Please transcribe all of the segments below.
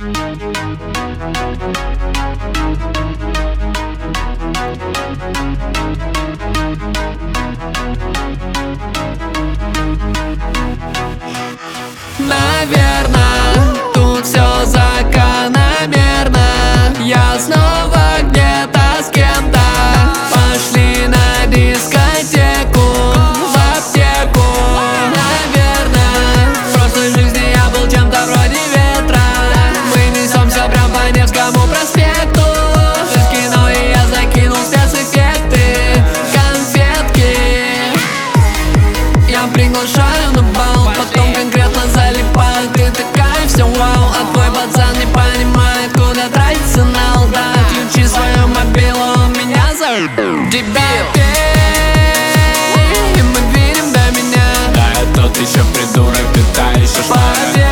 Наверно, тут все закономерно. Я снова где-то с кем-то. Пошли на дискотеку, в аптеку. Наверно, в прошлой жизни я был чем-то вроде ветра. Мы несемся прям по Невскому проспекту. Ты в кино, и я закинул спецэффекты, конфетки. Я приглашаю на бал, потом конкретно залипаю. Ты такая вся вау, а твой пацан не понимает, куда тратится нал. Да, отключи свою мобилу, меня зовут Дебил. И мы видим до меня. Да, я тот еще придурок, питающий Поверь,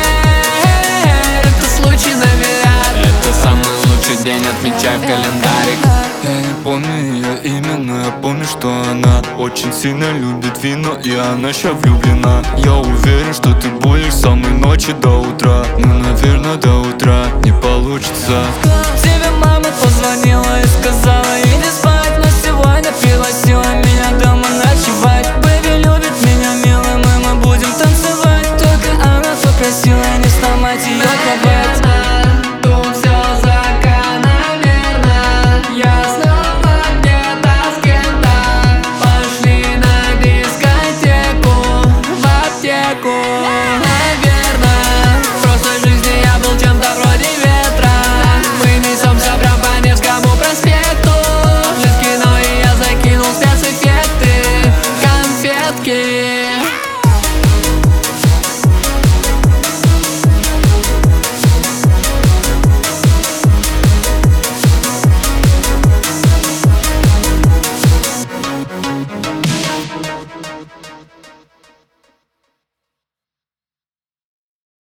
это случай на миллиард. Это самый лучший день, отмечай в календарик. Я не помню ее имя, но я помню, что она очень сильно любит вино, и она ща влюблена. Я уверен, что ты будешь со мной ночи до утра. Но, наверное, до утра не получится. Тебе мама позвонила и сказала: иди спать, но сегодня пригласила меня дома ночевать. Бэби любит меня милым, и мы будем танцевать. Только она так красивая, не сломать ее кровать.